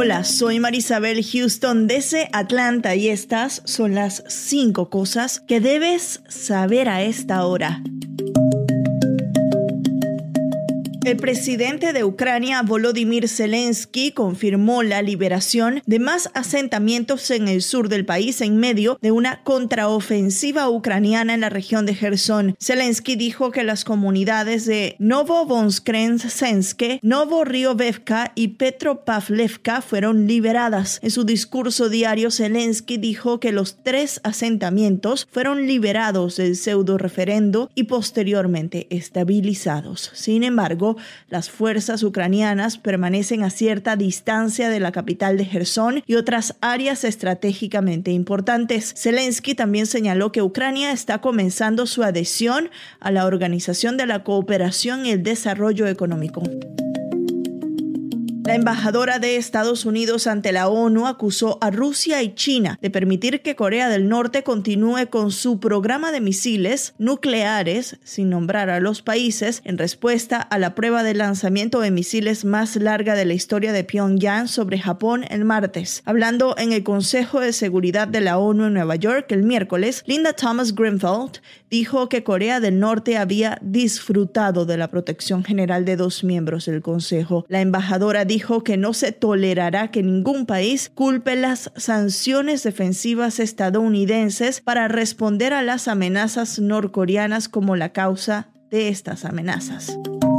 Hola, soy Marisabel Houston desde Atlanta y estas son las 5 cosas que debes saber a esta hora. El presidente de Ucrania, Volodymyr Zelensky, confirmó la liberación de más asentamientos en el sur del país en medio de una contraofensiva ucraniana en la región de Jersón. Zelensky dijo que las comunidades de Novovoskrensk, Novoriovivka y Petropavlivka fueron liberadas. En su discurso diario, Zelensky dijo que los 3 asentamientos fueron liberados del pseudo referendo y posteriormente estabilizados. Sin embargo, las fuerzas ucranianas permanecen a cierta distancia de la capital de Jersón y otras áreas estratégicamente importantes. Zelensky también señaló que Ucrania está comenzando su adhesión a la Organización de la Cooperación y el Desarrollo Económico. La embajadora de Estados Unidos ante la ONU acusó a Rusia y China de permitir que Corea del Norte continúe con su programa de misiles nucleares, sin nombrar a los países, en respuesta a la prueba de lanzamiento de misiles más larga de la historia de Pyongyang sobre Japón el martes. Hablando en el Consejo de Seguridad de la ONU en Nueva York el miércoles, Linda Thomas-Greenfield dijo que Corea del Norte había disfrutado de la protección general de 2 miembros del Consejo. La embajadora dijo que no se tolerará que ningún país culpe las sanciones defensivas estadounidenses para responder a las amenazas norcoreanas como la causa de estas amenazas.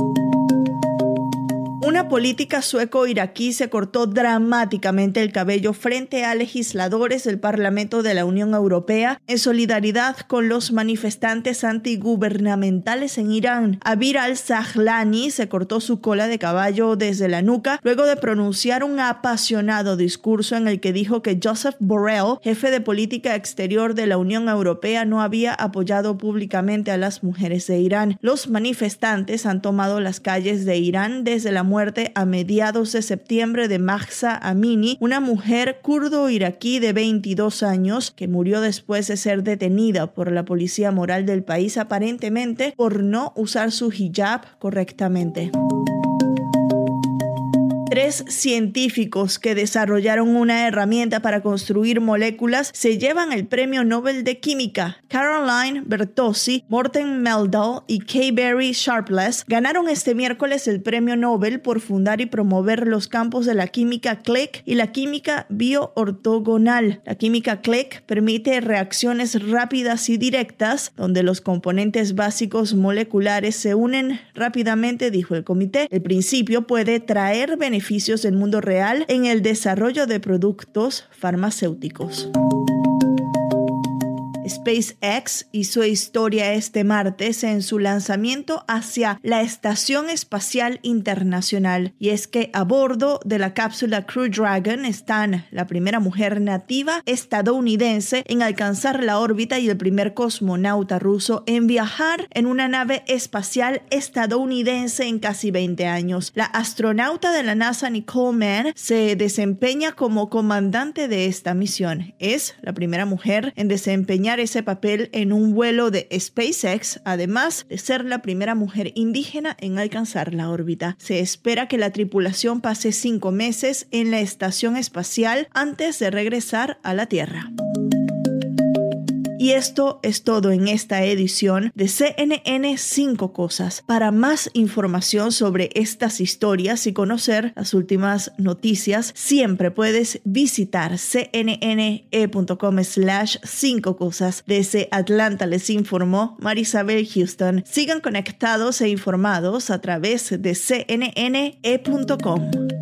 Una política sueco-iraquí se cortó dramáticamente el cabello frente a legisladores del Parlamento de la Unión Europea en solidaridad con los manifestantes antigubernamentales en Irán. Abir al-Zahlani se cortó su cola de caballo desde la nuca luego de pronunciar un apasionado discurso en el que dijo que Josep Borrell, jefe de política exterior de la Unión Europea, no había apoyado públicamente a las mujeres de Irán. Los manifestantes han tomado las calles de Irán desde la muerte a mediados de septiembre de Mahsa Amini, una mujer kurdo-iraquí de 22 años que murió después de ser detenida por la policía moral del país aparentemente por no usar su hijab correctamente. 3 científicos que desarrollaron una herramienta para construir moléculas se llevan el Premio Nobel de Química. Caroline Bertozzi, Morten Meldal y Kay Barry Sharpless ganaron este miércoles el Premio Nobel por fundar y promover los campos de la química click y la química bioortogonal. La química click permite reacciones rápidas y directas donde los componentes básicos moleculares se unen rápidamente, dijo el comité. El principio puede traer beneficios del mundo real en el desarrollo de productos farmacéuticos. SpaceX hizo historia este martes en su lanzamiento hacia la Estación Espacial Internacional, y es que a bordo de la cápsula Crew Dragon están la primera mujer nativa estadounidense en alcanzar la órbita y el primer cosmonauta ruso en viajar en una nave espacial estadounidense en casi 20 años. La astronauta de la NASA Nicole Mann se desempeña como comandante de esta misión. Es la primera mujer en desempeñar ese papel en un vuelo de SpaceX, además de ser la primera mujer indígena en alcanzar la órbita. Se espera que la tripulación pase 5 meses en la estación espacial antes de regresar a la Tierra. Y esto es todo en esta edición de CNN 5 Cosas. Para más información sobre estas historias y conocer las últimas noticias, siempre puedes visitar cnne.com/5 cosas. Desde Atlanta les informó Marisabel Houston. Sigan conectados e informados a través de cnne.com.